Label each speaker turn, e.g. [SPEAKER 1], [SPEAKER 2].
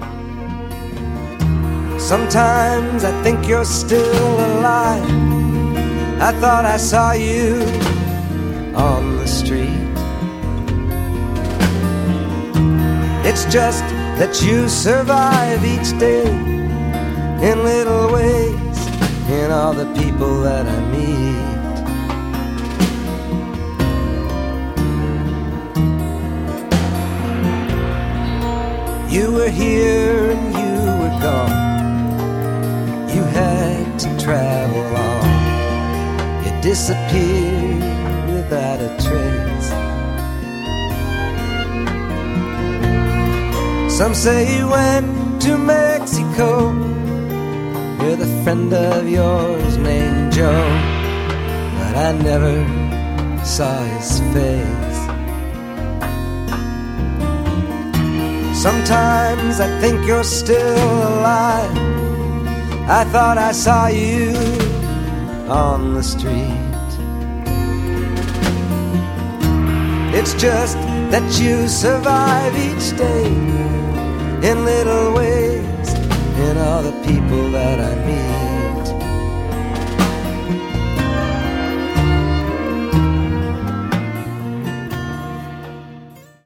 [SPEAKER 1] Sometimes I think you're still alive. I thought I saw you on the street. It's just that you survive each day in little ways, in all the people that I meet. You were here and you were gone. You had to travel on. You disappeared without a trace. Some say you went to Mexico with a friend of yours named Joe, but I never saw his face. Sometimes I think you're still alive. I thought I saw you on the street. It's just that you survive each day in little ways, in all the people that I meet.